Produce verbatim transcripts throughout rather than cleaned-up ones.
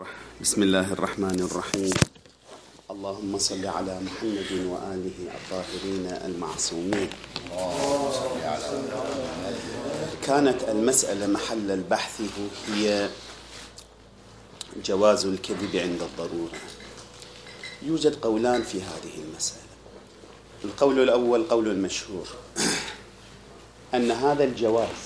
بسم الله الرحمن الرحيم. اللهم صل على محمد وآله الطاهرين المعصومين. كانت المسألة محل البحث هي جواز الكذب عند الضرورة. يوجد قولان في هذه المسألة. القول الأول قول المشهور أن هذا الجواز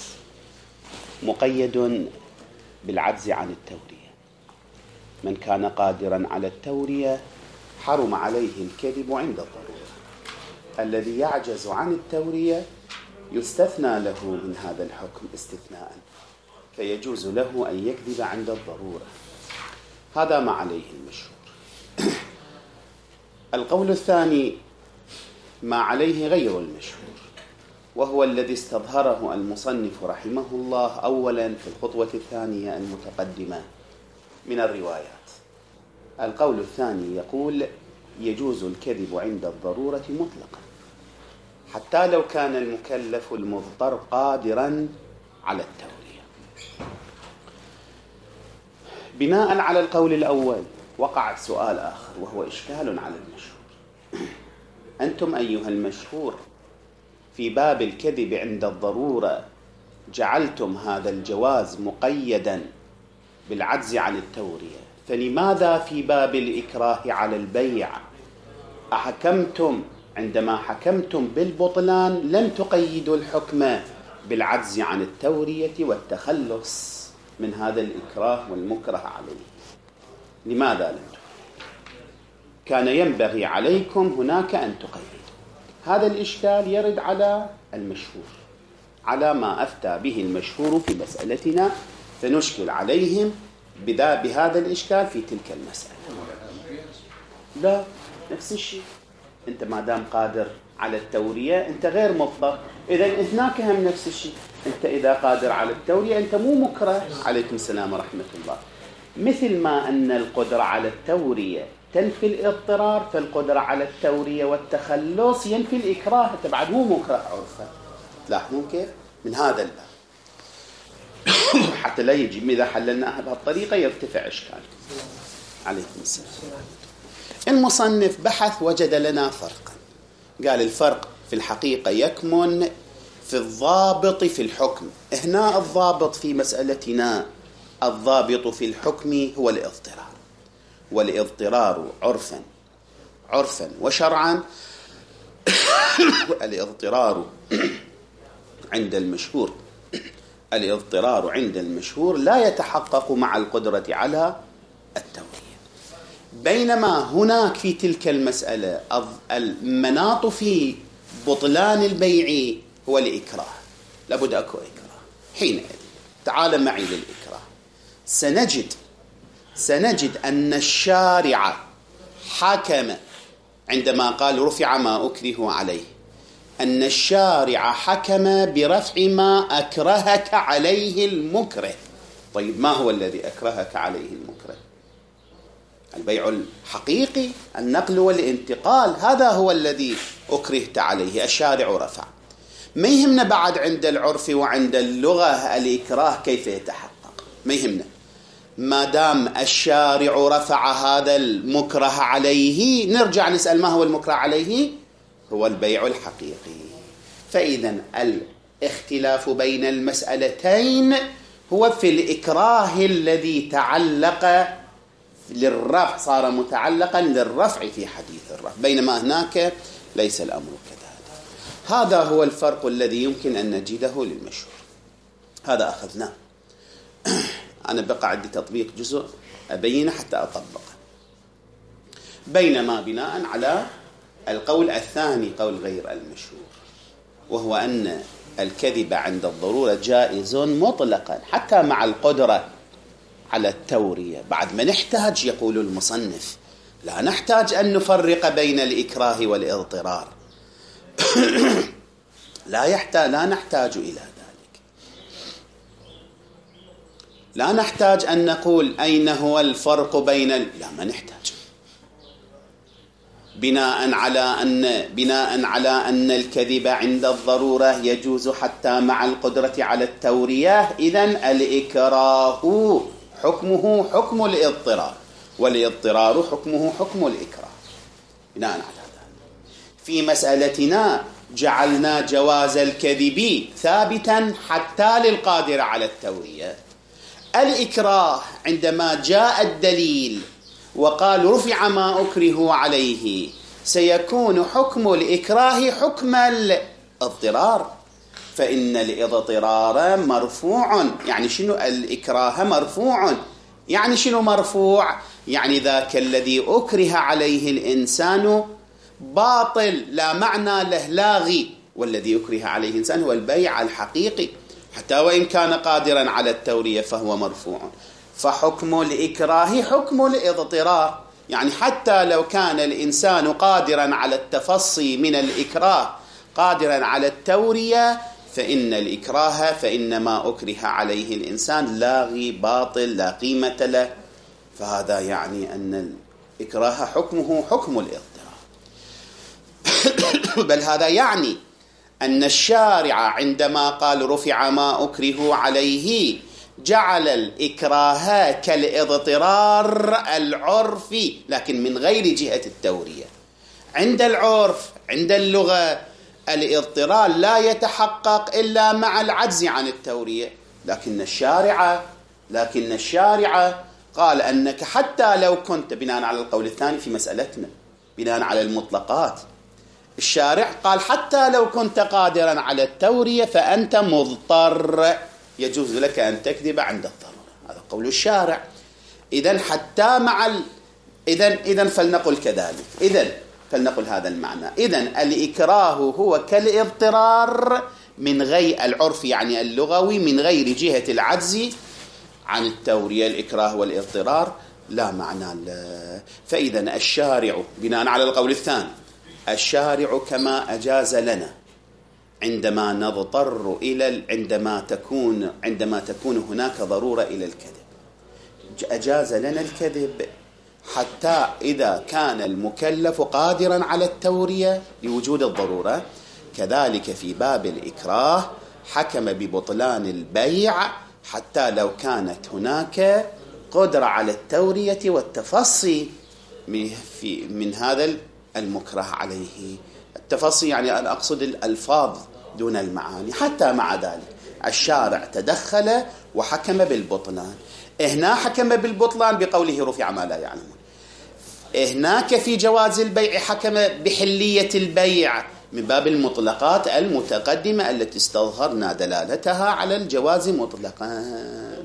مقيد بالعجز عن التورية. من كان قادرا على التورية حرم عليه الكذب عند الضرورة. الذي يعجز عن التورية يستثنى له من هذا الحكم استثناء، فيجوز له أن يكذب عند الضرورة. هذا ما عليه المشهور. القول الثاني ما عليه غير المشهور، وهو الذي استظهره المصنف رحمه الله أولا في الخطوة الثانية المتقدمة من الروايات. القول الثاني يقول يجوز الكذب عند الضرورة مطلقا، حتى لو كان المكلف المضطر قادرا على التورية. بناء على القول الأول وقع سؤال آخر، وهو إشكال على المشهور. أنتم أيها المشهور في باب الكذب عند الضرورة جعلتم هذا الجواز مقيدا بالعجز عن التورية، فلماذا في باب الإكراه على البيع أحكمتم عندما حكمتم بالبطلان لم تقيدوا الحكم بالعجز عن التورية والتخلص من هذا الإكراه والمكره عليه؟ لماذا لم تقيدوا؟ كان ينبغي عليكم هناك أن تقيدوا. هذا الإشكال يرد على المشهور، على ما أفتى به المشهور في مسألتنا، فنشكل عليهم بهذا الإشكال في تلك المسألة. لا، نفس الشيء. أنت ما دام قادر على التورية أنت غير مضطر، إذن هناك هم نفس الشيء. أنت إذا قادر على التورية أنت مو مكره. عليكم السلام ورحمة الله. مثل ما أن القدرة على التورية تنفي الاضطرار، فالقدرة على التورية والتخلص ينفي الإكراه. أنت بعد مو مكره عرفا. لاحظون كيف؟ من هذا الباب حتى لا يجي إذا حللناها بهالطريقة يرتفع إشكال. عليكم السلام. المصنف بحث وجد لنا فرقا، قال الفرق في الحقيقة يكمن في الضابط في الحكم. هنا الضابط في مسألتنا، الضابط في الحكم هو الاضطرار، والاضطرار عرفا عرفا وشرعا الاضطرار عند المشهور الاضطرار عند المشهور لا يتحقق مع القدرة على التورية. بينما هناك في تلك المسألة المناط في بطلان البيع هو الإكراه. لابد أكو إكراه. حينئذ تعال معي للإكراه. سنجد سنجد أن الشارع حكم عندما قال رفع ما أكره عليه، أن الشارع حكم برفع ما أكرهك عليه المكره. طيب ما هو الذي أكرهك عليه المكره؟ البيع الحقيقي، النقل والانتقال، هذا هو الذي أكرهت عليه. الشارع رفع. ما يهمنا بعد عند العرف وعند اللغة الإكراه كيف يتحقق، ما يهمنا ما دام الشارع رفع هذا المكره عليه. نرجع نسأل ما هو المكره عليه؟ هو البيع الحقيقي. فإذا الاختلاف بين المسألتين هو في الإكراه الذي تعلق للرفع، صار متعلقا للرفع في حديث الرفع، بينما هناك ليس الأمر كذلك. هذا هو الفرق الذي يمكن أن نجده للمشهور. هذا أخذناه. أنا بقى عندي تطبيق جزء أبينه حتى أطبقه. بينما بناء على القول الثاني قول غير المشهور، وهو أن الكذب عند الضرورة جائز مطلقا حتى مع القدرة على التورية. بعد ما نحتاج، يقول المصنف، لا نحتاج أن نفرق بين الإكراه والاضطرار. لا يحتاج لا نحتاج إلى ذلك. لا نحتاج أن نقول أين هو الفرق بين ال... لا ما نحتاج. بناء على أن بناء على أن الكذب عند الضرورة يجوز حتى مع القدرة على التورية، إذن الإكراه حكمه حكم الاضطرار، والاضطرار حكمه حكم الإكراه. بناء على هذا في مسألتنا جعلنا جواز الكذب ثابتا حتى للقادر على التورية. الإكراه عندما جاء الدليل وقال رفع ما أكره عليه سيكون حكم الإكراه حكم الاضطرار، فإن الاضطرار مرفوع. يعني شنو الإكراه مرفوع؟ يعني شنو مرفوع؟ يعني ذاك الذي أكره عليه الإنسان باطل لا معنى له لاغي، والذي أكره عليه الإنسان هو البيع الحقيقي، حتى وإن كان قادرا على التورية فهو مرفوع. فحكم الإكراه حكم الاضطرار، يعني حتى لو كان الإنسان قادرا على التفصي من الإكراه قادرا على التورية، فإن الإكراه فإن ما أكره عليه الإنسان لاغي باطل لا قيمة له. فهذا يعني أن الإكراه حكمه حكم الاضطرار. بل هذا يعني أن الشارع عندما قال رفع ما أكره عليه جعل الإكراه كالاضطرار العرفي، لكن من غير جهة التورية. عند العرف عند اللغة الاضطرار لا يتحقق إلا مع العجز عن التورية، لكن الشارع لكن الشارع قال أنك حتى لو كنت، بناء على القول الثاني في مسألتنا بناء على المطلقات، الشارع قال حتى لو كنت قادرا على التورية فأنت مضطر، يجوز لك أن تكذب عند الضرورة. هذا قول الشارع. إذن حتى مع ال... إذن إذن فلنقل كذلك. إذن فلنقل هذا المعنى. إذن الإكراه هو كالاضطرار من غير العرف، يعني اللغوي، من غير جهة العجز عن التورية. الإكراه والاضطرار لا معنى له. فإذن الشارع بناء على القول الثاني، الشارع كما أجاز لنا عندما نضطر إلى عندما تكون عندما تكون هناك ضرورة إلى الكذب، أجاز لنا الكذب حتى إذا كان المكلف قادرا على التورية لوجود الضرورة. كذلك في باب الإكراه حكم ببطلان البيع حتى لو كانت هناك قدرة على التورية والتفصي من هذا المكره عليه. التفصي يعني أنا أقصد الألفاظ دون المعاني. حتى مع ذلك الشارع تدخل وحكم بالبطلان. هنا حكم بالبطلان بقوله رفع ما لا يعلمون. هناك في جواز البيع حكم بحلية البيع من باب المطلقات المتقدمة التي استظهرنا دلالتها على الجواز مطلقا.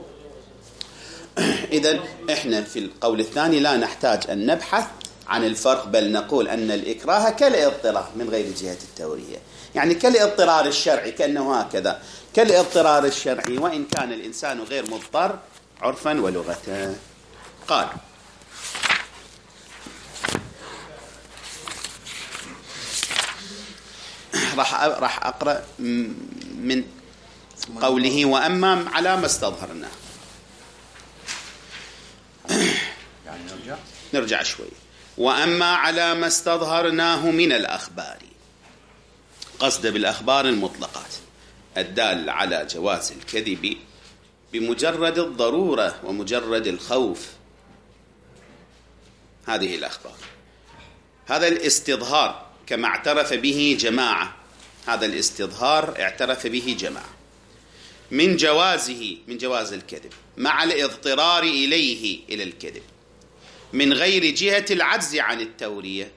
إذن إحنا في القول الثاني لا نحتاج أن نبحث عن الفرق، بل نقول أن الإكراه كالاضطرار من غير جهة التورية، يعني كالاضطرار الشرعي، كأنه هكذا كالاضطرار الشرعي وإن كان الإنسان غير مضطر عرفا ولغة. قال راح راح أقرأ من قوله وأما على ما استظهرنا. يعني نرجع نرجع شوي. وأما على ما استظهرناه من الأخبار، قصد بالأخبار المطلقات الدالة على جواز الكذب بمجرد الضرورة ومجرد الخوف. هذه الأخبار، هذا الاستظهار كما اعترف به جماعة، هذا الاستظهار اعترف به جماعة من جوازه من جواز الكذب مع الاضطرار إليه إلى الكذب من غير جهة العجز عن التورية.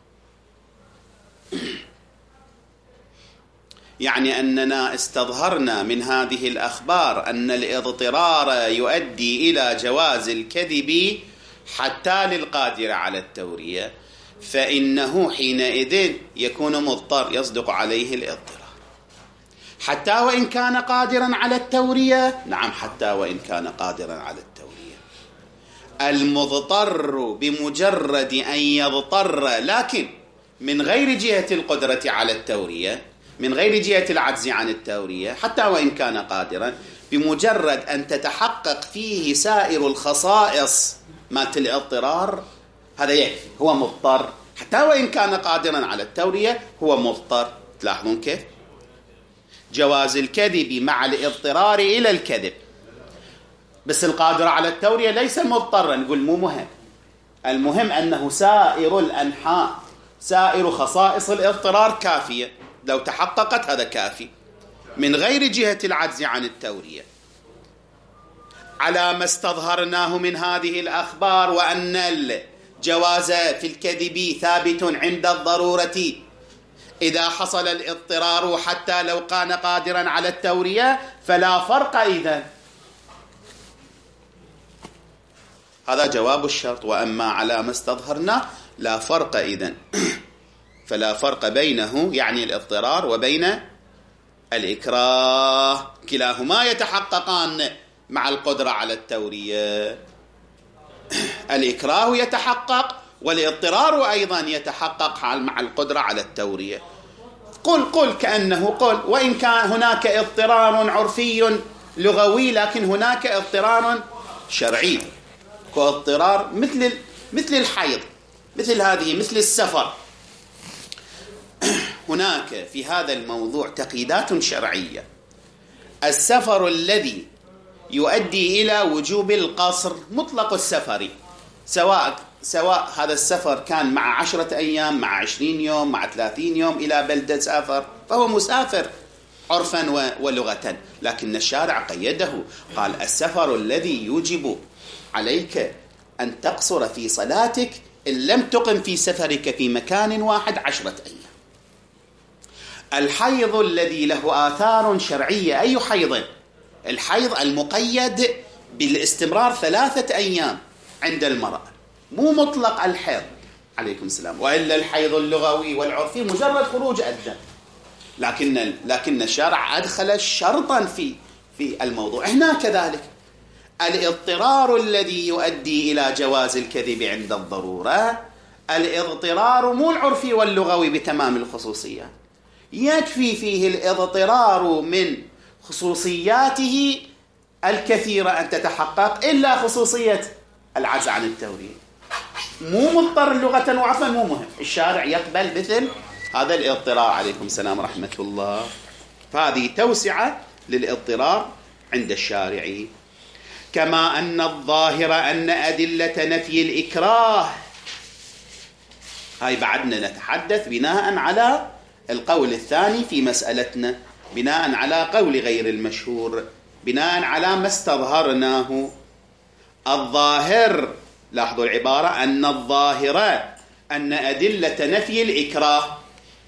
يعني أننا استظهرنا من هذه الأخبار أن الاضطرار يؤدي إلى جواز الكذب حتى للقادر على التورية، فإنه حينئذ يكون مضطر يصدق عليه الاضطرار حتى وإن كان قادرا على التورية. نعم، حتى وإن كان قادرا على التورية. المضطر بمجرد أن يضطر لكن من غير جهة القدرة على التورية، من غير جهة العجز عن التورية، حتى وإن كان قادرا، بمجرد أن تتحقق فيه سائر الخصائص مات الاضطرار، هذا يكفي، هو مضطر حتى وإن كان قادرا على التورية، هو مضطر. تلاحظون كيف جواز الكذب مع الاضطرار إلى الكذب بس القادر على التورية ليس مضطرا. نقول مو مهم، المهم أنه سائر الأنحاء، سائر خصائص الاضطرار كافية، لو تحققت هذا كافي من غير جهة العجز عن التورية، على ما استظهرناه من هذه الأخبار، وأن الجواز في الكذب ثابت عند الضرورة إذا حصل الاضطرار حتى لو كان قادرا على التورية، فلا فرق إذن. هذا جواب الشرط. وأما على ما استظهرنا لا فرق إذن، فلا فرق بينه يعني الاضطرار وبين الإكراه، كلاهما يتحققان مع القدرة على التورية. الإكراه يتحقق والاضطرار أيضا يتحقق مع القدرة على التورية. قل قل كأنه قل وإن كان هناك اضطرار عرفي لغوي، لكن هناك اضطرار شرعي، كاضطرار مثل مثل الحيض، مثل هذه، مثل السفر. هناك في هذا الموضوع تقييدات شرعية. السفر الذي يؤدي إلى وجوب القصر مطلق السفر، سواء سواء هذا السفر كان مع عشرة أيام، مع عشرين يوم، مع ثلاثين يوم إلى بلدة سافر، فهو مسافر عرفا ولغة. لكن الشارع قيده، قال السفر الذي يوجب عليك أن تقصر في صلاتك إن لم تقم في سفرك في مكان واحد عشرة أيام. الحيض الذي له آثار شرعية، أي حيض؟ الحيض المقيد بالاستمرار ثلاثة أيام عند المرأة، مو مطلق الحيض. عليكم السلام. وإلا الحيض اللغوي والعرفي مجرد خروج الدم، لكن لكن الشارع أدخل شرطا في في الموضوع. هنا كذلك الاضطرار الذي يؤدي إلى جواز الكذب عند الضرورة، الاضطرار مو العرفي واللغوي بتمام الخصوصية، يكفي فيه الاضطرار من خصوصياته الكثيرة أن تتحقق، إلا خصوصية العجز عن التورية. مو مضطر لغة وعفوا، مو مهم، الشارع يقبل مثل هذا الاضطرار. عليكم السلام ورحمة الله. فهذه توسعة للاضطرار عند الشارع. كما أن الظاهر أن أدلة نفي الإكراه، هاي بعدنا نتحدث بناء على القول الثاني في مسألتنا، بناء على قول غير المشهور، بناء على ما استظهرناه. الظاهر، لاحظوا العبارة، أن الظاهر أن أدلة نفي الإكراه،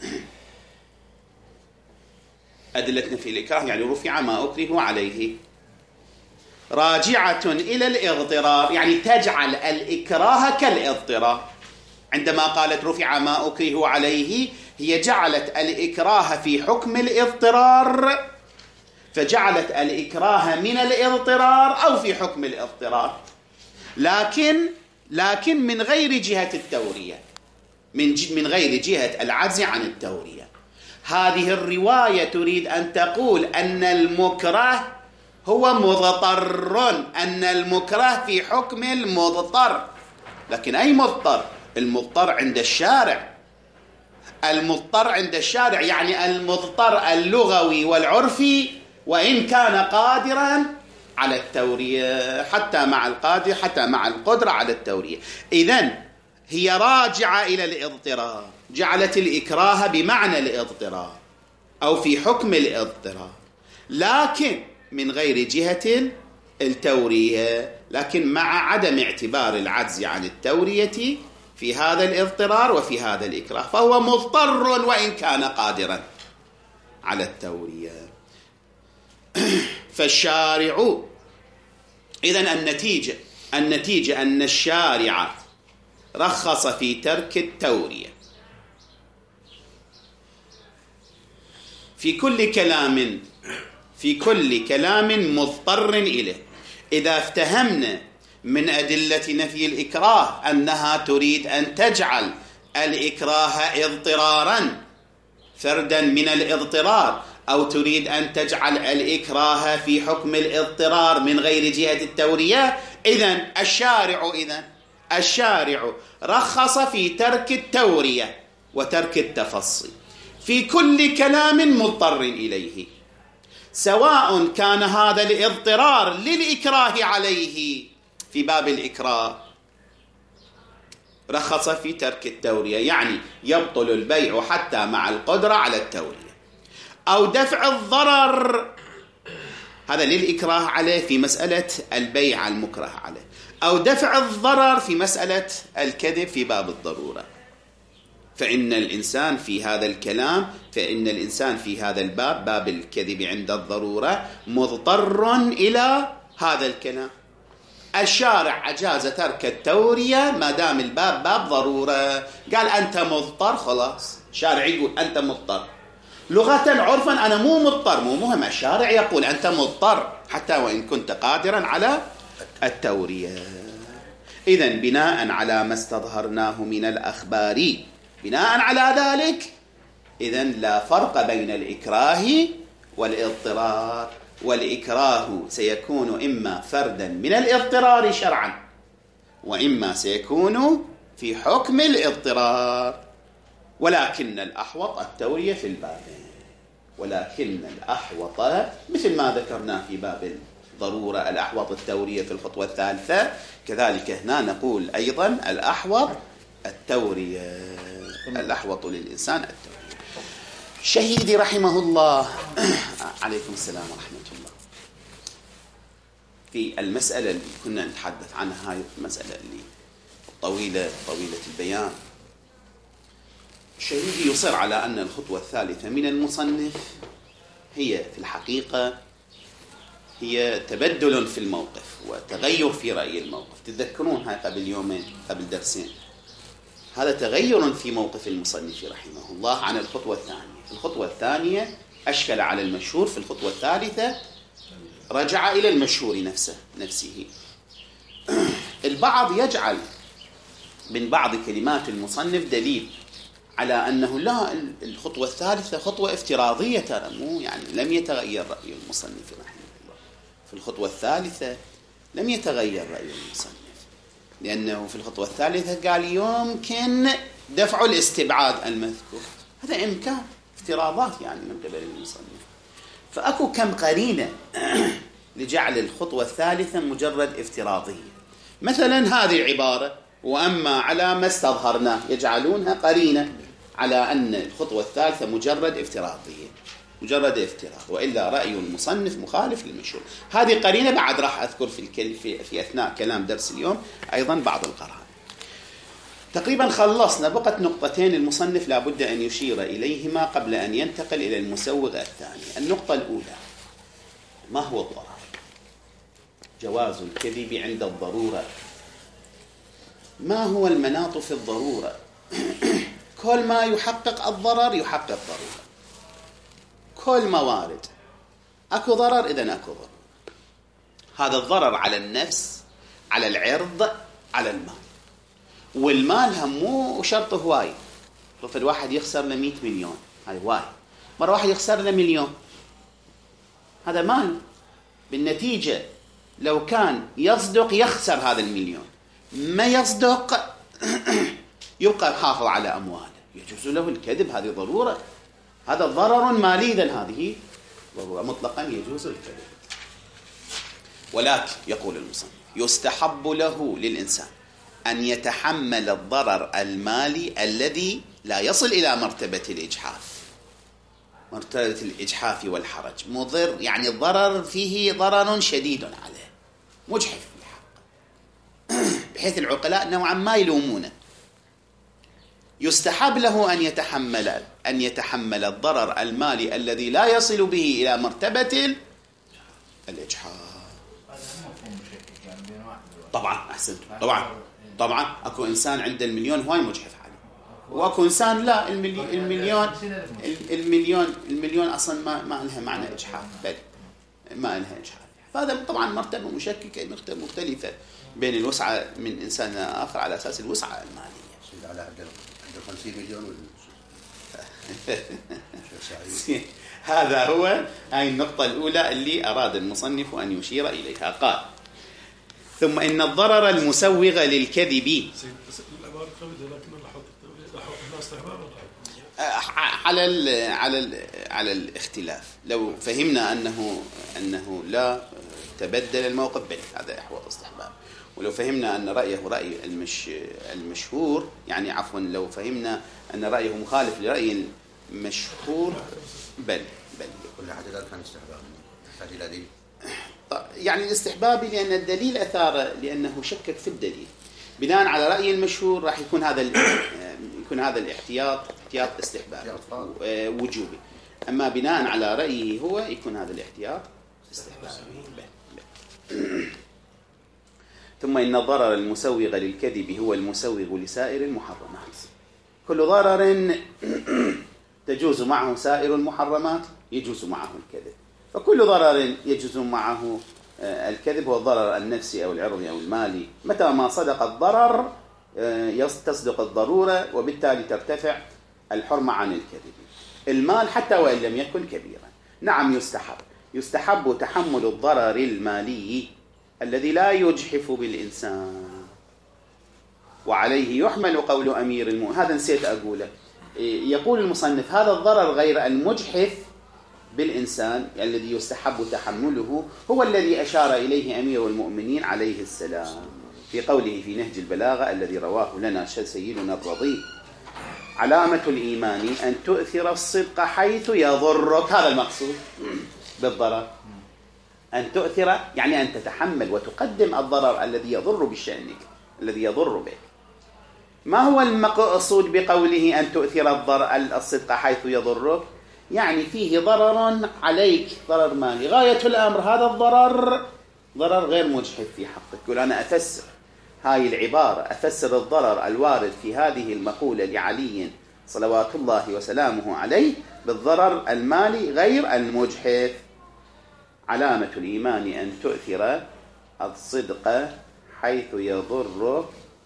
أدلة نفي الإكراه يعني رفع ما أكره عليه، راجعة إلى الاضطرار، يعني تجعل الإكراه كالاضطرار. عندما قالت رفع ما أكره عليه، هي جعلت الإكراه في حكم الاضطرار، فجعلت الإكراه من الاضطرار أو في حكم الاضطرار، لكن لكن من غير جهة التورية، من من غير جهة العجز عن التورية. هذه الرواية تريد أن تقول أن المكره هو مضطر، أن المكره في حكم المضطر. لكن أي مضطر؟ المضطر عند الشارع، المضطر عند الشارع يعني المضطر اللغوي والعرفي، وإن كان قادرا على التورية، حتى مع القادر حتى مع القدرة على التورية. إذن هي راجعة إلى الاضطرار، جعلت الإكراه بمعنى الاضطرار أو في حكم الاضطرار، لكن من غير جهة التورية، لكن مع عدم اعتبار العجز عن التورية في هذا الاضطرار وفي هذا الإكراه، فهو مضطر وإن كان قادرا على التورية. فالشارع، إذن النتيجة النتيجة أن الشارع رخص في ترك التورية في كل كلام في كل كلام مضطر إليه. إذا افتهمنا من أدلة نفي الإكراه أنها تريد أن تجعل الإكراه اضطرارا فردا من الاضطرار، أو تريد أن تجعل الإكراه في حكم الاضطرار من غير جهة التورية، إذن الشارع إذن الشارع رخص في ترك التورية وترك التفصي في كل كلام مضطر إليه، سواء كان هذا الاضطرار للإكراه عليه في باب الإكراه رخص في ترك التورية، يعني يبطل البيع حتى مع القدرة على التورية، أو دفع الضرر، هذا للإكراه عليه في مسألة البيع المكره عليه، أو دفع الضرر في مسألة الكذب في باب الضرورة. فإن الإنسان في هذا الكلام فإن الإنسان في هذا الباب، باب الكذب عند الضرورة، مضطر إلى هذا الكلام. الشارع أجاز ترك التورية ما دام الباب باب ضرورة، قال أنت مضطر، خلاص الشارع يقول أنت مضطر. لغة عرفا أنا مو مضطر، مو مهم، الشارع يقول أنت مضطر حتى وإن كنت قادرا على التورية. إذن بناء على ما استظهرناه من الأخبار، بناء على ذلك إذن لا فرق بين الإكراه والاضطرار، والإكراه سيكون إما فردا من الاضطرار شرعا، وإما سيكون في حكم الاضطرار، ولكن الأحوط التورية في البابين، ولكن الأحوط مثل ما ذكرنا في باب الضرورة الأحوط التورية في الخطوة الثالثة، كذلك هنا نقول أيضا الأحوط التورية، الأحوط للإنسان التورية. شهيدي رحمه الله عليكم السلام ورحمة الله، في المسألة اللي كنا نتحدث عنها، هاي المسألة اللي طويلة طويلة البيان، الشهيدي يصر على أن الخطوة الثالثة من المصنف هي في الحقيقة هي تبدل في الموقف وتغير في رأي الموقف. تتذكرون هاي قبل يومين قبل درسين، هذا تغير في موقف المصنف رحمه الله عن الخطوة الثانية. في الخطوة الثانية أشكل على المشهور، في الخطوة الثالثة رجع إلى المشهور نفسه نفسه. البعض يجعل من بعض كلمات المصنف دليل على أنه لا، الخطوة الثالثة خطوة افتراضية، ترى مو يعني لم يتغير رأي المصنف رحمه الله. في الخطوة الثالثة لم يتغير رأي المصنف، لأنه في الخطوة الثالثة قال يمكن دفع الاستبعاد المذكور، هذا إمكان افتراضات يعني من قبل المصنف. فأكو كم قرينة لجعل الخطوة الثالثة مجرد افتراضية. مثلا هذه العبارة وأما على ما استظهرناه، يجعلونها قرينة على أن الخطوة الثالثة مجرد افتراضية، مجرد افتراض، وإلا رأي المصنف مخالف للمشهور. هذه قرينة بعد راح أذكر في, الكل في, في أثناء كلام درس اليوم أيضا بعض القرائن. تقريبا خلصنا، بقت نقطتين المصنف لابد أن يشير إليهما قبل أن ينتقل إلى المسوغ الثاني. النقطة الأولى، ما هو الضرر؟ جواز الكذب عند الضرورة. ما هو المناط في الضرورة؟ كل ما يحقق الضرر يحقق ضرورة، كل موارد أكو ضرر إذن أكو ضرر. هذا الضرر على النفس، على العرض، على المال. والمال هم مو شرط هواي، رفض الواحد يخسر له مئة مليون، هاي هواي. مرة واحد يخسر له مليون، هذا مال. بالنتيجة لو كان يصدق يخسر هذا المليون، ما يصدق يبقى يحافظ على أمواله، يجوز له الكذب، هذه ضرورة، هذا ضرر مالي، إذن هذه ضرورة مطلقا يجوز الكذب. ولكن يقول المصنف يستحب له للإنسان أن يتحمل الضرر المالي الذي لا يصل إلى مرتبة الإجحاف، مرتبة الإجحاف والحرج، مضر يعني الضرر فيه ضرر شديد عليه، مجحف في حقه، بحيث العقلاء نوعا ما يلومونه. يستحب له أن يتحمل أن يتحمل الضرر المالي الذي لا يصل به إلى مرتبة الإجحاف. طبعا أحسنت، طبعا طبعا أكو إنسان عنده المليون هواي مجحف عليه، وأكو إنسان لا، المليون المليون المليون المليون أصلا ما ما لها معنى إجحاف، بل ما لها إجحاف. فهذا طبعا مرتبة مشككة، مرتبة مختلفة بين الوسعة من إنسان آخر على أساس الوسعة المالية. على عنده خمسين مليون هذا هو هاي النقطة الأولى اللي أراد المصنف أن يشير إليها. قال ثم إن الضرر المسوغ للكذب، على ال على ال على الاختلاف. لو فهمنا أنه أنه لا تبدل الموقف بل هذا أحوط استحباب، ولو فهمنا أن رأيه رأي المش المشهور يعني عفوا لو فهمنا أن رأيه مخالف لرأي المشهور بل بل كل حد ذلك كان استحباب يحتاج إلى دليل. يعني الاستحبابي لأن الدليل أثار لأنه شكك في الدليل. بناء على رأي المشهور راح يكون هذا يكون هذا الاحتياط احتياط استحبابي وجوبي، أما بناء على رأيه هو يكون هذا الاحتياط استحبابي. ثم إن الضرر المسوغ للكذب هو المسوغ لسائر المحرمات. كل ضرر تجوز معه سائر المحرمات يجوز معه الكذب، فكل ضرر يجوز معه الكذب هو الضرر النفسي أو العرضي أو المالي. متى ما صدق الضرر تصدق الضرورة، وبالتالي ترتفع الحرمة عن الكذب. المال حتى وإن لم يكن كبيرا نعم يستحب يستحب تحمل الضرر المالي الذي لا يجحف بالإنسان، وعليه يحمل قول أمير المؤمنين. هذا نسيت أقوله، يقول المصنف هذا الضرر غير المجحف بالإنسان الذي يستحب تحمله هو الذي أشار إليه أمير المؤمنين عليه السلام في قوله في نهج البلاغة الذي رواه لنا سيدنا الرضي: علامة الإيمان أن تؤثر الصدق حيث يضرك. هذا المقصود بالضرر، أن تؤثر يعني أن تتحمل وتقدم الضرر الذي يضر بشأنك الذي يضر بك. ما هو المقصود بقوله أن تؤثر الضرر الصدق حيث يضرك؟ يعني فيه ضرر عليك، ضرر مالي، غاية الأمر هذا الضرر ضرر غير مجحف في حقك. يقول أنا أفسر هاي العبارة، أفسر الضرر الوارد في هذه المقولة لعلي صلوات الله وسلامه عليه بالضرر المالي غير المجحف. علامة الإيمان أن تؤثر الصدق حيث يضرك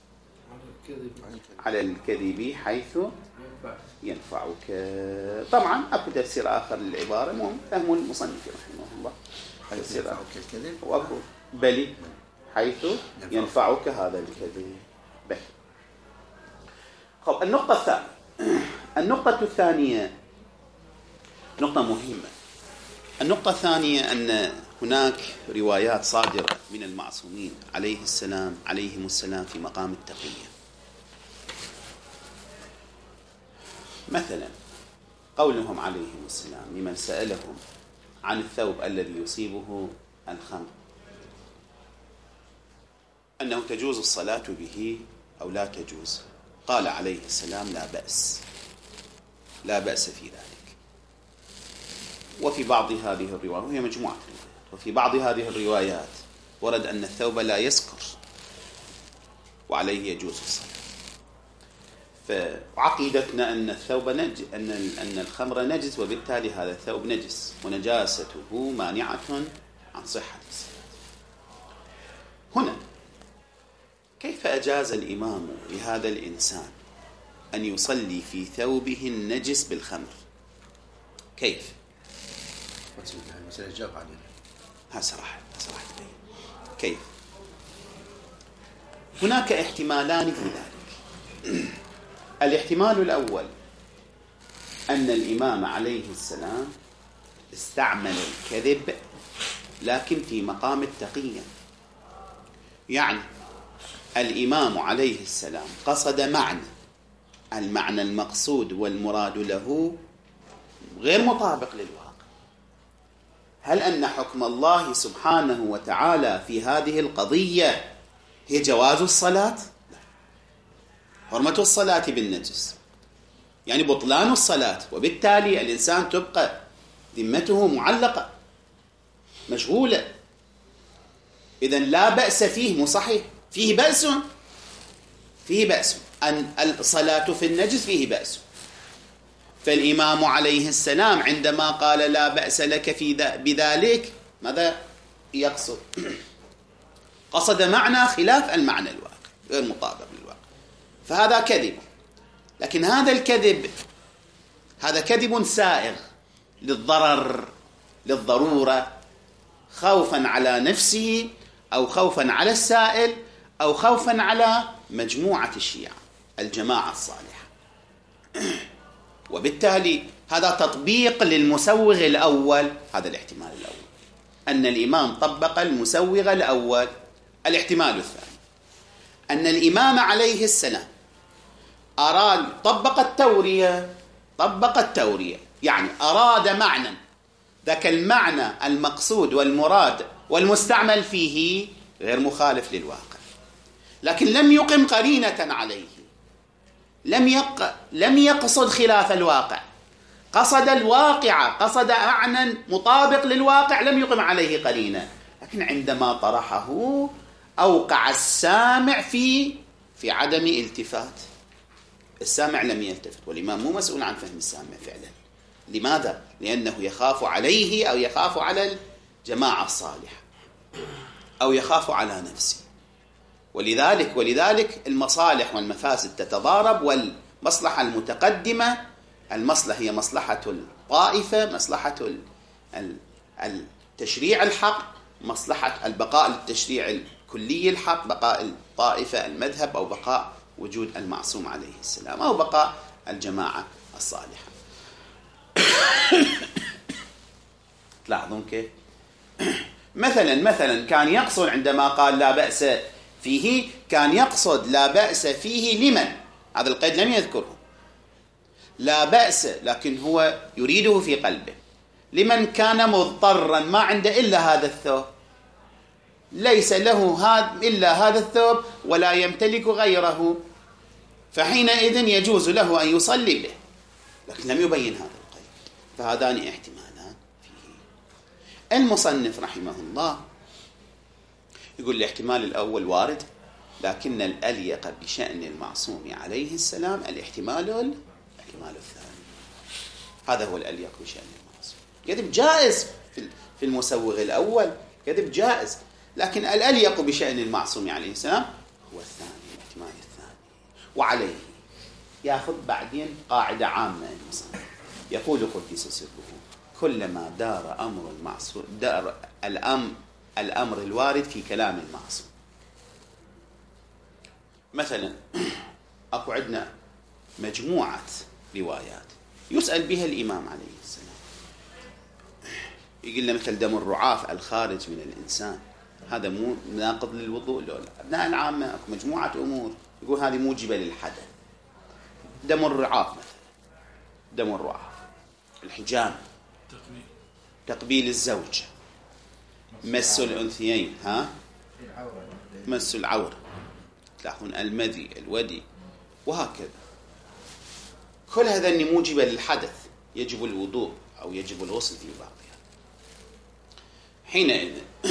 على الكذب حيث ينفعك. طبعا أكو تفسير آخر للعبارة مهم فهم المصنف رحمه الله. تفسير آخر الكذب وأكو بلي حيث ينفعك هذا الكذب. بل خب النقطة الثانية النقطة الثانية نقطة مهمة. النقطة الثانية أن هناك روايات صادرة من المعصومين عليه السلام عليهم السلام في مقام التقية. مثلا قولهم عليهم السلام لمن سألهم عن الثوب الذي يصيبه الخمر أنه تجوز الصلاة به أو لا تجوز، قال عليه السلام لا بأس لا بأس في ذلك. وفي بعض هذه الروايات وهي مجموعة روايات وفي بعض هذه الروايات ورد أن الثوب لا يسكر وعليه يجوز الصلاة. فعقيدتنا أن الثوب نج أن أن الخمر نجس، وبالتالي هذا الثوب نجس ونجاسته مانعة عن صحة الصلاة. هنا كيف أجاز الإمام لهذا الإنسان أن يصلي في ثوبه النجس بالخمر؟ كيف؟ مسألة جاب عليه. ها صراحة صراحة كيف؟ هناك احتمالان في ذلك. الاحتمال الأول أن الإمام عليه السلام استعمل الكذب لكن في مقام التقية، يعني الإمام عليه السلام قصد معنى، المعنى المقصود والمراد له غير مطابق للواقع. هل أن حكم الله سبحانه وتعالى في هذه القضية هي جواز الصلاة؟ حرمة الصلاة بالنجس يعني بطلان الصلاة، وبالتالي الإنسان تبقى ذمته معلقة مشغولة. إذن لا بأس فيه، مو صحيح، فيه بأس فيه بأس أن الصلاة في النجس فيه بأس. فالإمام عليه السلام عندما قال لا بأس لك في بذلك ماذا يقصد؟ قصد معنى خلاف المعنى الواقع غير مطابق للواقع، فهذا كذب. لكن هذا الكذب هذا كذب سائغ للضرر للضرورة، خوفا على نفسه أو خوفا على السائل أو خوفا على مجموعة الشيعة الجماعة الصالحة. وبالتالي هذا تطبيق للمسوغ الأول. هذا الاحتمال الأول، أن الإمام طبق المسوغ الأول. الاحتمال الثاني أن الإمام عليه السلام أراد طبق التورية طبق التورية يعني أراد معنى، ذاك المعنى المقصود والمراد والمستعمل فيه غير مخالف للواقع، لكن لم يقم قرينة عليه، لم يق... لم يقصد خلاف الواقع، قصد الواقع، قصد معنى مطابق للواقع، لم يقم عليه قرينة، لكن عندما طرحه أوقع السامع في في عدم التفات. السامع لم يلتفت، والإمام مو مسؤول عن فهم السامع فعلا. لماذا؟ لأنه يخاف عليه أو يخاف على الجماعة الصالحة أو يخاف على نفسه. ولذلك ولذلك المصالح والمفاسد تتضارب، والمصلحة المتقدمة، المصلحة هي مصلحة الطائفة، مصلحة التشريع الحق، مصلحة البقاء للتشريع الكلي الحق، بقاء الطائفة المذهب، أو بقاء وجود المعصوم عليه السلام، أو بقاء الجماعة الصالحة. تلاحظون كيف؟ مثلا مثلا كان يقصد عندما قال لا بأس فيه، كان يقصد لا بأس فيه لمن؟ هذا القيد لم يذكره. لا بأس، لكن هو يريده في قلبه. لمن كان مضطرا ما عنده إلا هذا الثوب، ليس له هذا إلا هذا الثوب ولا يمتلك غيره، فحينئذ يجوز له أن يصلي به، لكن لم يبين هذا القيد. فهذان احتمالان فيه. المصنف رحمه الله يقول الاحتمال الأول وارد، لكن الأليق بشأن المعصوم عليه السلام الاحتمال الاحتمال الثاني. هذا هو الأليق بشأن المعصوم. كذب جائز في المسوغ الأول، كذب جائز، لكن الأليق بشأن المعصوم عليه السلام هو الثاني، الاحتمال الثاني. وعليه يأخذ بعدين قاعدة عامة المصنف، يقول قدس سره: كلما دار أمر المعصوم دار الأمر الأمر الوارد في كلام المعصوم. مثلا أكو عندنا مجموعة روايات يسأل بها الإمام عليه السلام، يقول له مثل دم الرعاف الخارج من الإنسان، هذا مو ناقض للوضوء؟ لا لا. أبناء العامة أكو مجموعة أمور يقول هذه موجبة للحدث. دم الرعاف مثلا، دم الرعاف، الحجام، تقبيل الزوج، مس الأنثيين، ها مس العورة، تلاحظون المذي، الودي، وهكذا. كل هذا موجبة للحدث، يجب الوضوء أو يجب الغسل في بعضها. حينئذ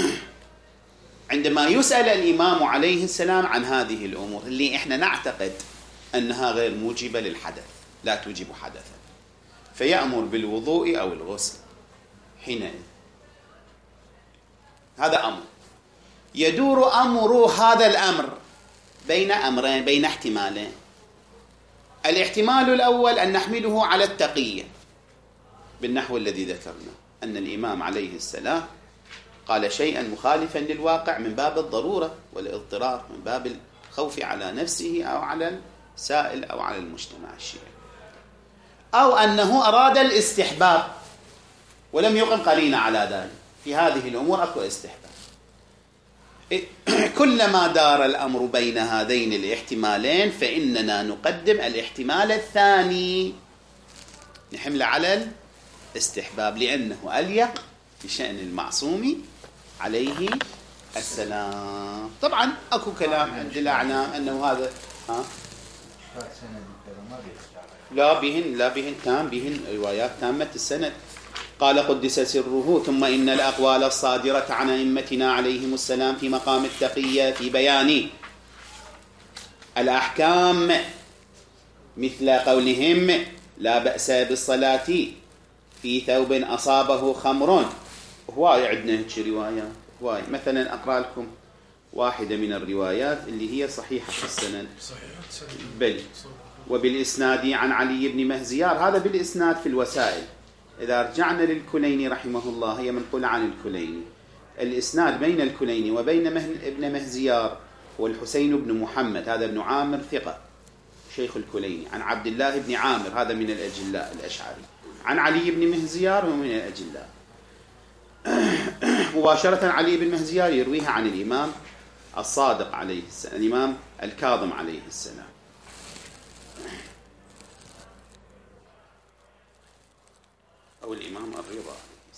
عندما يسأل الإمام عليه السلام عن هذه الأمور اللي إحنا نعتقد أنها غير موجبة للحدث، لا توجب حدثا، فيأمر بالوضوء أو الغسل. حينئذ هذا أمر يدور أمر هذا الأمر بين أمرين، بين احتمالين. الاحتمال الأول أن نحمله على التقية بالنحو الذي ذكرنا، أن الإمام عليه السلام قال شيئا مخالفا للواقع من باب الضرورة والاضطرار، من باب الخوف على نفسه أو على السائل أو على المجتمع الشيعي، أو أنه أراد الاستحباب ولم يقم قرينة على ذلك. في هذه الأمور أكو استحباب. كلما دار الأمر بين هذين الاحتمالين فإننا نقدم الاحتمال الثاني، نحمل على الاستحباب، لأنه أليق بشأن المعصوم عليه السلام. طبعا أكو كلام عند الأعلام أنه هذا ها لا بهن لا بهن تام بهن روايات تامة السند. قال قدس سره: ثم إن الأقوال الصادرة عن أئمتنا عليهم السلام في مقام التقية في بيان الأحكام مثل قولهم لا بأس بالصلاة في ثوب أصابه خمر. هواي عندنا هيك روايات هواي. مثلا أقرأ لكم واحدة من الروايات اللي هي صحيحة في السند، بل وبالإسناد عن علي بن مهزيار، هذا بالإسناد في الوسائل. إذا رجعنا للكليني رحمه الله، هي منقولة عن الكليني، الإسناد بين الكليني وبين ابن مهزيار والحسين بن محمد، هذا ابن عامر ثقة، شيخ الكليني عن عبد الله بن عامر، هذا من الأجلاء الأشعري، عن علي بن مهزيار، هو من الأجلاء. مباشرة علي بن مهزيار يرويها عن الإمام الصادق عليه السلام، الإمام الكاظم عليه السلام. أو الإمام الرضا.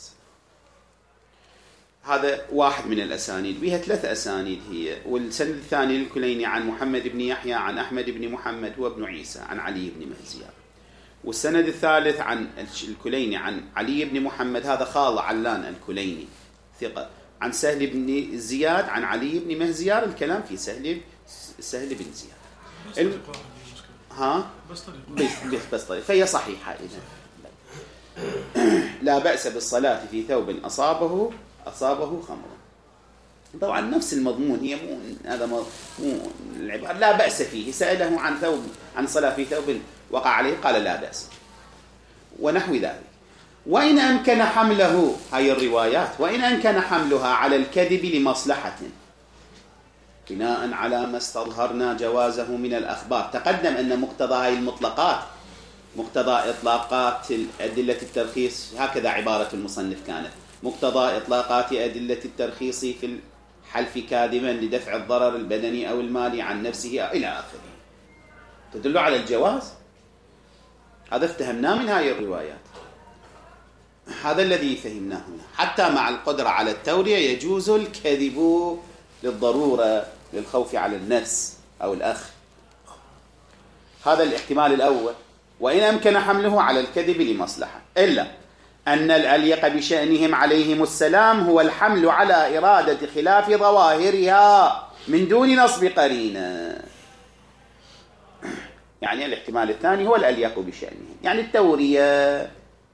هذا واحد من الأسانيد، بها ثلاث أسانيد هي. والسند الثاني للكليني عن محمد بن يحيى عن أحمد بن محمد هو ابن عيسى عن علي بن مهزيار. والسند الثالث عن الكليني عن علي بن محمد، هذا خال علان الكليني ثقة، عن سهل بن زياد عن علي بن مهزيار. الكلام في سهل سهل بن زياد. الم... ها بس طريق بس طريق فهي صحيحة إذا. لا بأس بالصلاة في ثوب أصابه أصابه خمر. طبعا نفس المضمون، هي مو هذا مو العبارة لا بأس فيه. سأله عن ثوب عن صلاة في ثوب وقع عليه قال لا بأس ونحو ذلك. وإن أمكن حمله، هاي الروايات، وإن أمكن حملها على الكذب لمصلحة بناء على ما استظهرنا جوازه من الأخبار. تقدم أن مقتضى هاي المطلقات، مقتضى إطلاقات أدلة الترخيص، هكذا عبارة المصنف كانت، مقتضى إطلاقات أدلة الترخيص في الحلف كاذبا لدفع الضرر البدني أو المالي عن نفسه إلى آخره، تدل على الجواز. هذا افتهمناه من هذه الروايات، هذا الذي فهمناه هنا. حتى مع القدرة على التورية يجوز الكذب للضرورة، للخوف على النفس أو الأخ. هذا الاحتمال الأول. وإن أمكن حمله على الكذب لمصلحة، إلا أن الأليق بشأنهم عليهم السلام هو الحمل على إرادة خلاف ظواهرها من دون نصب قرينة. يعني الاحتمال الثاني هو الأليق بشأنهم، يعني التورية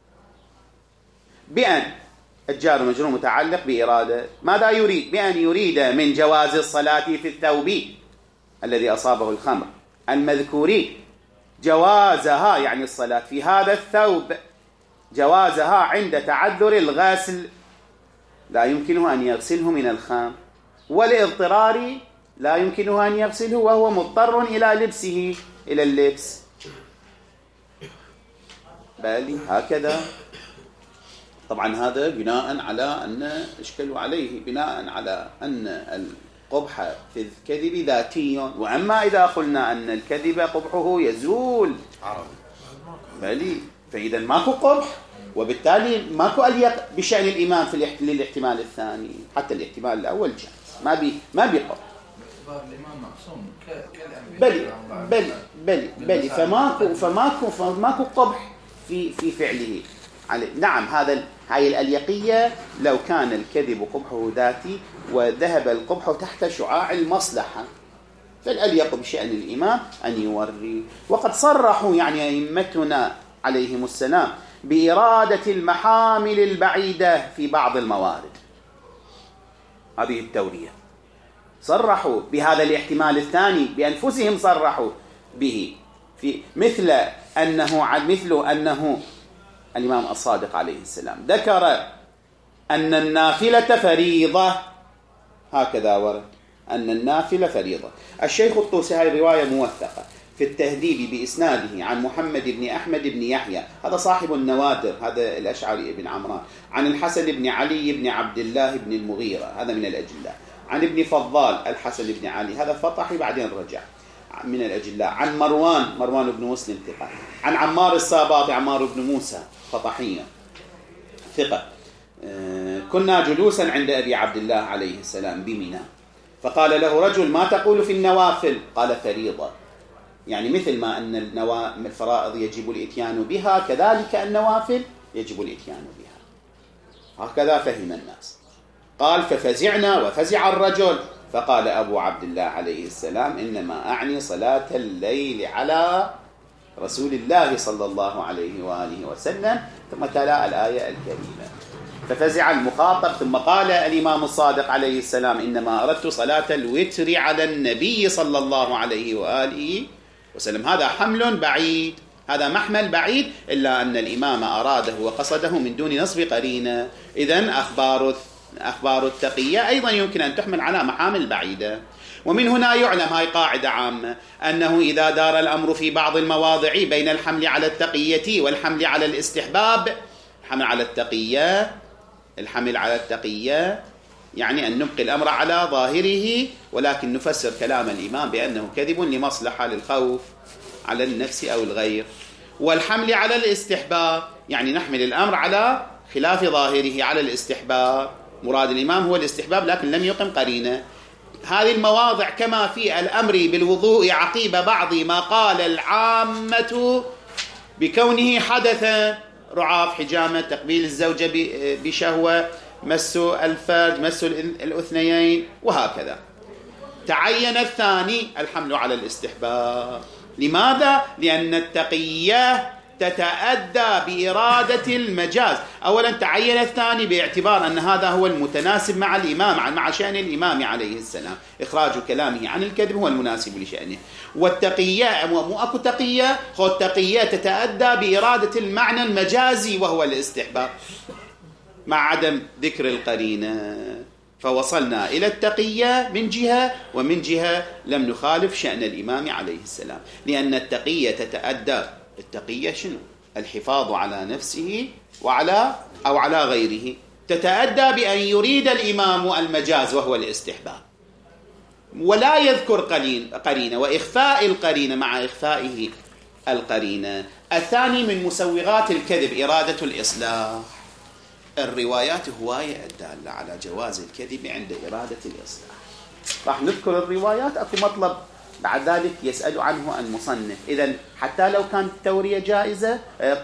بأن الجار مجرور متعلق بإرادة، ماذا يريد؟ بأن يريد من جواز الصلاة في الثوب الذي أصابه الخمر المذكوري جوازها، يعني الصلاة في هذا الثوب، جوازها عند تعذر الغسل، لا يمكنه أن يغسله من الخام، والاضطرار لا يمكنه أن يغسله وهو مضطر إلى لبسه إلى اللبس. بالي هكذا. طبعا هذا بناء على أن اشكلوا عليه، بناء على أن القبح في الكذب ذاتي، وأما إذا قلنا أن الكذب قبحه يزول بالي، فإذا ماكو قبح، وبالتالي ماكو أليق بشأن الإمام في الاحتمال الثاني. حتى الاحتمال الأول جاء ما بي ما بيقبح. الإمام معصوم بلي بلي بلي بلي فماكو فماكو فماكو قبح في في فعله. نعم، هذا هاي الأليقية لو كان الكذب قبحه ذاتي وذهب القبح تحت شعاع المصلحة، فالأليق بشأن الإمام أن يوري. وقد صرحوا يعني أئمتنا عليهم السلام بإرادة المحامل البعيدة في بعض الموارد، هذه التورية. صرحوا بهذا الاحتمال الثاني بأنفسهم، صرحوا به في مثل أنه مثل أنه الإمام الصادق عليه السلام ذكر أن النافلة فريضة، هكذا ورد أن النافلة فريضة. الشيخ الطوسي هذه الرواية موثقة في التهذيب بإسناده عن محمد بن أحمد بن يحيى، هذا صاحب النوادر، هذا الأشعري بن عمران، عن الحسن بن علي بن عبد الله بن المغيرة، هذا من الأجلاء، عن ابن فضال الحسن بن علي، هذا فطحي بعدين رجع، من الأجلاء، عن مروان مروان بن مسلم ثقة، عن عمار الساباطي عمار بن موسى فطحية ثقة، كنا جلوسا عند أبي عبد الله عليه السلام بمنى، فقال له رجل ما تقول في النوافل؟ قال فريضة، يعني مثل ما أن الفرائض يجب الإتيان بها كذلك النوافل يجب الإتيان بها، هكذا فهم الناس. قال ففزعنا وفزع الرجل، فقال أبو عبد الله عليه السلام إنما أعني صلاة الليل على رسول الله صلى الله عليه وآله وسلم، ثم تلا الآية الكريمة. ففزع المخاطب، ثم قال الإمام الصادق عليه السلام إنما أردت صلاة الوتر على النبي صلى الله عليه وآله وسلم. هذا حمل بعيد، هذا محمل بعيد، إلا أن الإمام أراده وقصده من دون نصب قرينة. إذن أخبار أخبار التقية أيضا يمكن أن تحمل على محامل بعيدة. ومن هنا يعلم، هاي قاعدة عامة، أنه إذا دار الأمر في بعض المواضع بين الحمل على التقية والحمل على الاستحباب، الحمل على التقية الحمل على التقية يعني أن نبقي الأمر على ظاهره، ولكن نفسر كلام الإمام بأنه كذب لمصلحة للخوف على النفس أو الغير. والحمل على الاستحباب يعني نحمل الأمر على خلاف ظاهره على الاستحباب، مراد الإمام هو الاستحباب لكن لم يقم قرينة. هذه المواضع كما في الأمر بالوضوء عقيب بعض ما قال العامة بكونه حدث، رعاف، حجامة، تقبيل الزوجة بشهوة، مس الفرج، مس الأثنيين وهكذا. تعين الثاني الحمل على الاستحباب. لماذا؟ لأن التقية تتأدى بإرادة المجاز. أولا تعين الثاني باعتبار أن هذا هو المتناسب مع الإمام، مع شأن الإمام عليه السلام، إخراج كلامه عن الكذب هو المناسب لشأنه. والتقية مو أكو تقية، هو التقية تتأدى بإرادة المعنى المجازي وهو الاستحباب مع عدم ذكر القرينة. فوصلنا إلى التقية من جهة، ومن جهة لم نخالف شأن الإمام عليه السلام، لأن التقية تتأدى، التقية شنو؟ الحفاظ على نفسه وعلى أو على غيره، تتأدى بأن يريد الإمام المجاز وهو الاستحباب ولا يذكر قرينة، وإخفاء القرينة مع إخفائه القرينة. الثاني من مسوغات الكذب إرادة الإصلاح. الروايات هواية الدالة على جواز الكذب عند إرادة الإصلاح. راح نذكر الروايات، أكو مطلب بعد ذلك يسأل عنه المصنف. إذن حتى لو كانت التورية جائزة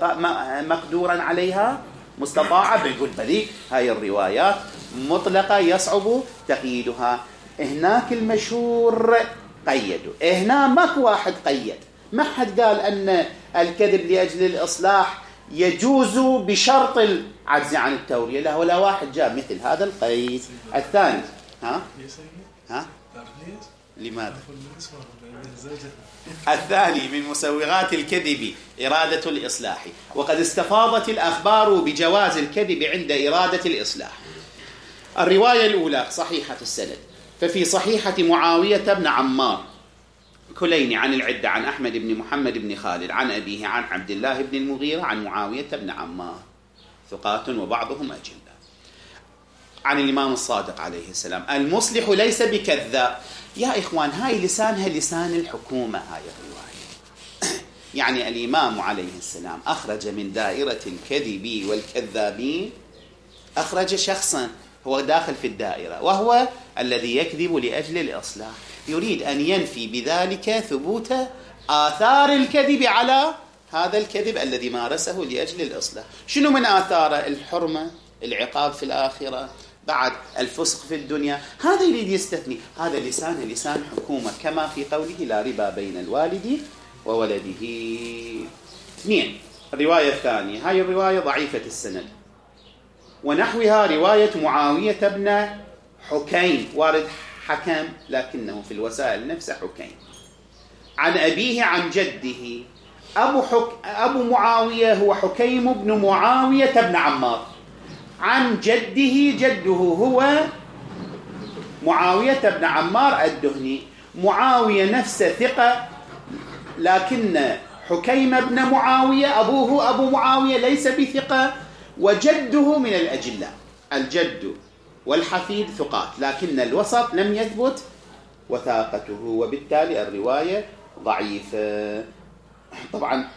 مقدورا عليها مستطاعة، بنقول بلي هاي الروايات مطلقة يصعب تقييدها. هناك المشهور قيدوا، هنا ماك واحد قيد، ما حد قال أن الكذب لأجل الإصلاح يجوز بشرط العجز عن التورية، لا، ولا واحد جاب مثل هذا القيد. الثاني ها ها لماذا؟ الثاني من مسوغات الكذب إرادة الإصلاح، وقد استفاضت الأخبار بجواز الكذب عند إرادة الإصلاح. الرواية الأولى صحيحة السند، ففي صحيحة معاوية بن عمار كليني عن العدة عن أحمد بن محمد بن خالد عن أبيه عن عبد الله بن المغيرة عن معاوية بن عمار، ثقات وبعضهم أجلة، عن الإمام الصادق عليه السلام: المصلح ليس بكذاب. يا إخوان، هاي لسانها لسان الحكومة، هاي الرواية. يعني الإمام عليه السلام أخرج من دائرة الكذب والكذابين، أخرج شخصا هو داخل في الدائرة، وهو الذي يكذب لأجل الإصلاح، يريد أن ينفي بذلك ثبوت آثار الكذب على هذا الكذب الذي مارسه لأجل الإصلاح. شنو من آثاره؟ الحرمة، العقاب في الآخرة، بعد الفسق في الدنيا. هذا يريد يستثني. هذا لسان لسان حكومة، كما في قوله: لا ربا بين الوالد وولده. اثنين، الرواية الثانية، هاي الرواية ضعيفة السند، ونحوها رواية معاوية بن حكيم، وارد حكم لكنه في الوسائل نفسه حكيم، عن أبيه عن جده. أبو, حك... أبو معاوية هو حكيم بن معاوية بن عمار، عن جده، جده هو معاوية بن عمار الدهني. معاوية نفسه ثقة، لكن حكيم بن معاوية أبوه أبو معاوية ليس بثقة، وجده من الأجلاء، الجد والحفيد ثقات، لكن الوسط لم يثبت وثاقته، وبالتالي الرواية ضعيفة. طبعا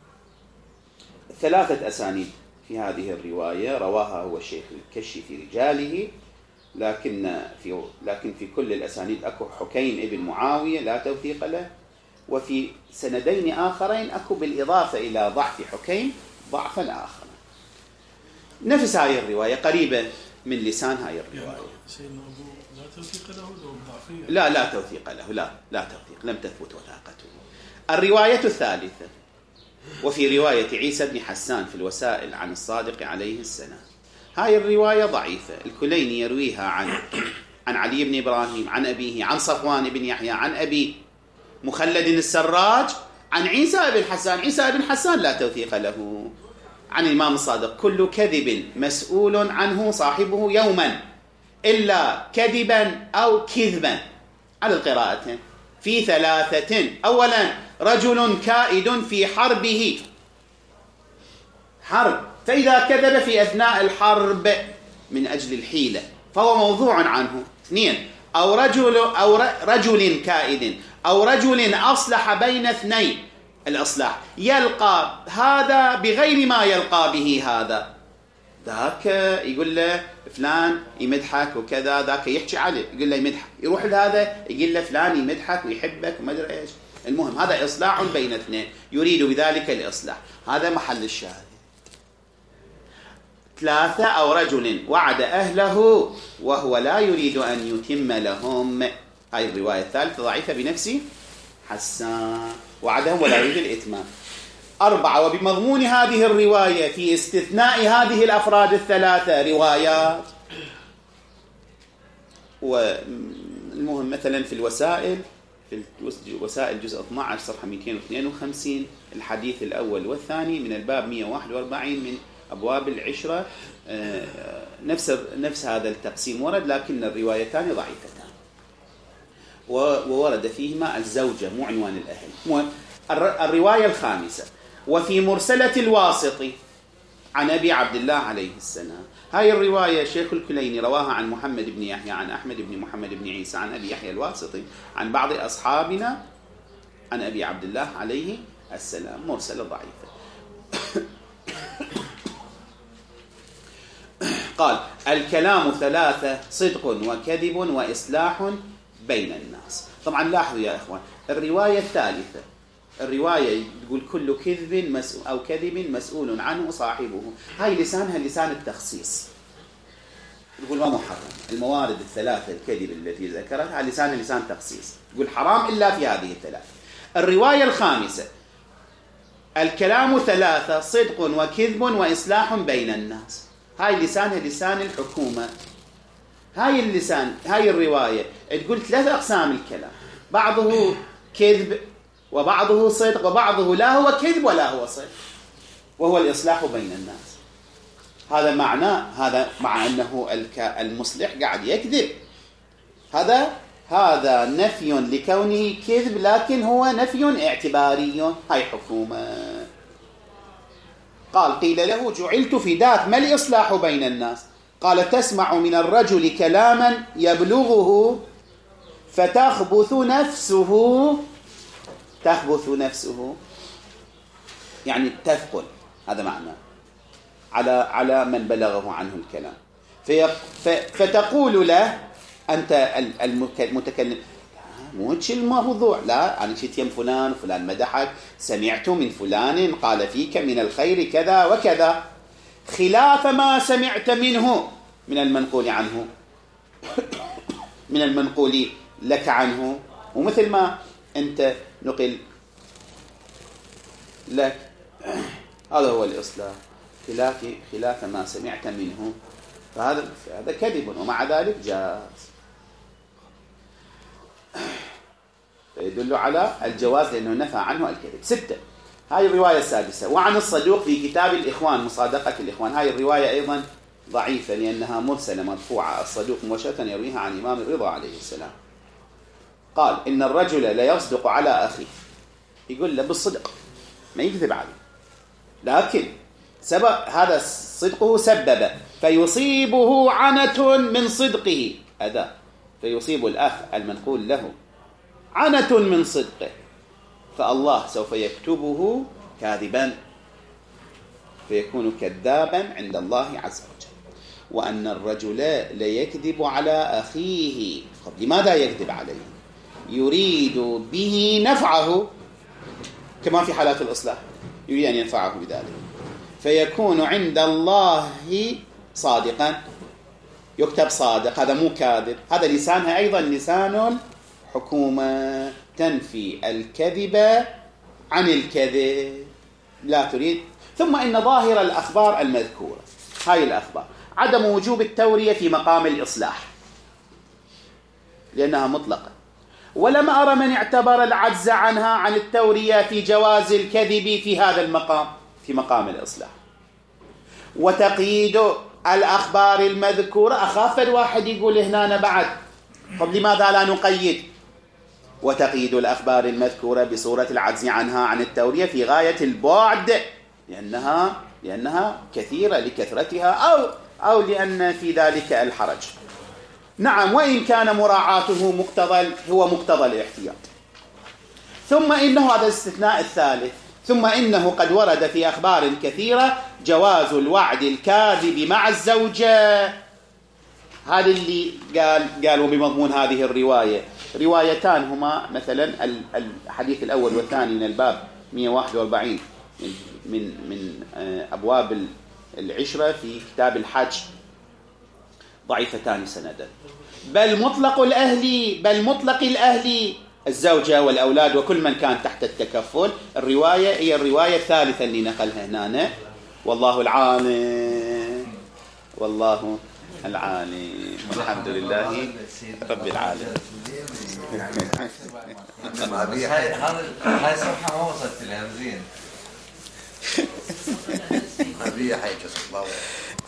ثلاثة أسانيد في هذه الرواية رواها هو الشيخ الكشي في رجاله، لكن في لكن في كل الأسانيد أكو حكيم ابن معاوية لا توثيق له، وفي سندين آخرين أكو بالإضافة إلى ضعف حكيم ضعفا آخر. نفس هاي الرواية قريبة من لسان هاي الرواية. سيدنا أبو لا توثيق له لو ضعفية؟ لا لا توثيق له، لا لا توثيق، لم تثبت وثاقته. الرواية الثالثة، وفي رواية عيسى بن حسان في الوسائل عن الصادق عليه السلام. هاي الرواية ضعيفة. الكليني يرويها عن عن علي بن إبراهيم عن أبيه عن صفوان بن يحيى عن أبي مخلد السراج عن عيسى بن حسان. عيسى بن حسان لا توثيق له. عن الإمام الصادق: كل كذب مسؤول عنه صاحبه يوما إلا كذبا أو كذبا. على القراءتين في ثلاثة. أولا رجل كائد في حربه، حرب، فإذا كذب في أثناء الحرب من أجل الحيلة فهو موضوع عنه. اثنين أو رجل أو رجل كائد أو رجل أصلح بين اثنين، الإصلاح يلقى هذا بغير ما يلقى به هذا، ذاك يقول له فلان يمدحك وكذا، ذاك يحكي عليه يقول له يمدحك، يروح لهذا يقول له فلان يمدحك ويحبك وما أدري إيش. المهم هذا إصلاح بين اثنين يريد بذلك الإصلاح، هذا محل الشاهد. ثلاثة أو رجل وعد أهله وهو لا يريد أن يتم لهم، هاي الرواية الثالثة ضعيفة بنفسه حسان، وعدهم ولا يريد الإتمام. أربعة وبمضمون هذه الرواية في استثناء هذه الأفراد الثلاثة روايات. والمهم مثلا في الوسائل، في الوسائل جزء اثني عشر صفحة مئتين واثنين وخمسين الحديث الأول والثاني من الباب مئة وواحد وأربعين من أبواب العشرة، نفس نفس هذا التقسيم ورد، لكن الروايتان ضعيفتان وورد فيهما الزوجة مو عنوان الأهل. الرواية الخامسة وفي مرسلة الواسطي عن أبي عبد الله عليه السلام. هاي الرواية شيخ الكليني رواها عن محمد بن يحيى عن أحمد بن محمد بن عيسى عن أبي يحيى الواسطي عن بعض أصحابنا عن أبي عبد الله عليه السلام، مرسلة ضعيفة. قال الكلام ثلاثة: صدق وكذب وإصلاح بين الناس. طبعا لاحظوا يا إخوان الرواية الثالثة، الرواية تقول كل كذب مسؤول أو كذب مسؤول عنه صاحبه، هاي لسانها لسان التخصيص، تقول ما محرم. الموارد الثلاثة الكذب التي ذكرتها لسانها لسان تخصيص، تقول حرام إلا في هذه الثلاثة. الرواية الخامسة الكلام ثلاثة: صدق وكذب وإصلاح بين الناس، هاي لسانها لسان الحكومة. هاي اللسان هاي الرواية تقول ثلاث أقسام الكلام، بعضه كذب وبعضه صدق وبعضه لا هو كذب ولا هو صدق، وهو الإصلاح بين الناس. هذا معناه، هذا مع أنه المصلح قاعد يكذب، هذا هذا نفي لكونه كذب، لكن هو نفي اعتباري. هاي حكومة. قال قيل له جعلت فداك ما الإصلاح بين الناس؟ قال تسمع من الرجل كلاما يبلغه فتخبث نفسه، تخبث نفسه يعني تثقل، هذا معنى على على من بلغه عنه الكلام، في فتقول له أنت المتكلم مو هيك الموضوع، لا أنا شيت يم فلان وفلان مدحك، سمعت من فلان قال فيك من الخير كذا وكذا، خلاف ما سمعت منه من المنقول عنه من المنقول لك عنه، ومثل ما أنت نقل لك، هذا هو الإصلاح، خلاف خلاف ما سمعت منه، فهذا هذا كذب، ومع ذلك جاز، يدل على الجواز لأنه نفى عنه الكذب. ستة، هاي الرواية السادسة وعن الصدوق في كتاب الإخوان مصادقة الإخوان. هاي الرواية أيضا ضعيفة لأنها مرسلة مرفوعة، الصدوق مباشرة يرويها عن إمام الرضا عليه السلام. قال إن الرجل لا يصدق على أخيه، يقول له بالصدق ما يكذب عليه، لكن سبب هذا صدقه سبب فيصيبه عنة من صدقه، أداء فيصيب الأخ المنقول له عنة من صدقه، فالله سوف يكتبه كاذبا فيكون كذابا عند الله عز وجل. وأن الرجل لا يكذب على أخيه، لماذا يكذب عليه؟ يريد به نفعه، كما في حالات الإصلاح يريد أن ينفعه بذلك، فيكون عند الله صادقا، يكتب صادق، هذا مو كاذب. هذا لسانها أيضا لسان الحكومة، تنفي الكذب عن الكذب، لا تريد. ثم إن ظاهر الأخبار المذكورة، هاي الأخبار عدم وجوب التورية في مقام الإصلاح لأنها مطلقة، ولم أرى من اعتبر العجز عنها عن التورية في جواز الكذب في هذا المقام، في مقام الإصلاح. وتقييد الأخبار المذكورة، أخاف الواحد يقول هنا أنا بعد، طب لماذا لا نقيد؟ وتقييد الأخبار المذكورة بصورة العجز عنها عن التورية في غاية البعد لأنها لأنها كثيرة لكثرتها أو أو لأن في ذلك الحرج. نعم، وإن كان مراعاته مقتضى هو مقتضى الاحتياط. ثم إنه هذا الاستثناء الثالث، ثم إنه قد ورد في أخبار كثيرة جواز الوعد الكاذب مع الزوجة. هذا اللي قال قالوا بمضمون هذه الرواية. روايتان هما مثلا الحديث الأول والثاني من الباب مئة وواحد وأربعين من من أبواب العشرة في كتاب الحج، ضعيفتان سندا. بل مطلق الأهلي بل مطلق الأهلي الزوجة والأولاد وكل من كان تحت التكفل. الرواية هي الرواية الثالثة اللي نقلها هنا. والله العالم والله العالم والحمد لله رب العالمين. هاي صفحة ما وصلت لها زين. أبي حاجة صفحة